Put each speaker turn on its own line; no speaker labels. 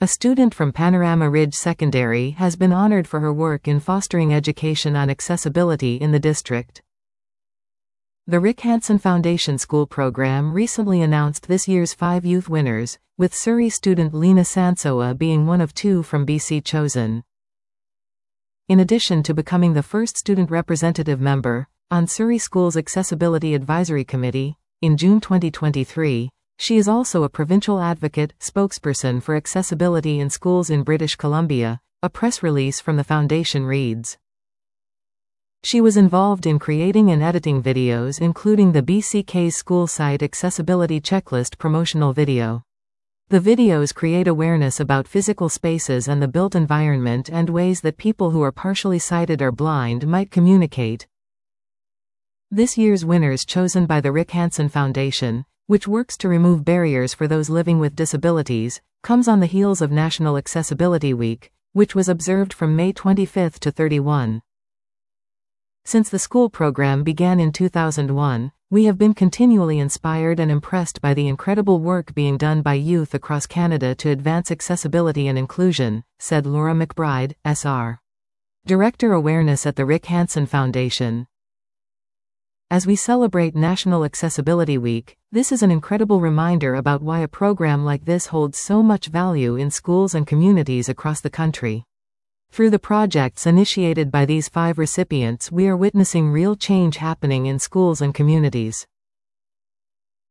A student from Panorama Ridge Secondary has been honored for her work in fostering education on accessibility in the district. The Rick Hansen Foundation School Program recently announced this year's 5 youth winners, with Surrey student Lena Sansoa being one of 2 from BC chosen. In addition to becoming the first student representative member on Surrey Schools Accessibility Advisory Committee in June 2023, she is also a provincial advocate spokesperson for accessibility in schools in British Columbia. A press release from the foundation reads, "She was involved in creating and editing videos including the BCK's school site accessibility checklist promotional video. The videos create awareness about physical spaces and the built environment and ways that people who are partially sighted or blind might communicate." This year's winners chosen by the Rick Hansen Foundation, which works to remove barriers for those living with disabilities, comes on the heels of National Accessibility Week, which was observed from May 25 to 31. Since the school program began in 2001, we have been continually inspired and impressed by the incredible work being done by youth across Canada to advance accessibility and inclusion, said Laura McBride, SR. Director Awareness at the Rick Hansen Foundation. As we celebrate National Accessibility Week, this is an incredible reminder about why a program like this holds so much value in schools and communities across the country. Through the projects initiated by these 5 recipients, we are witnessing real change happening in schools and communities.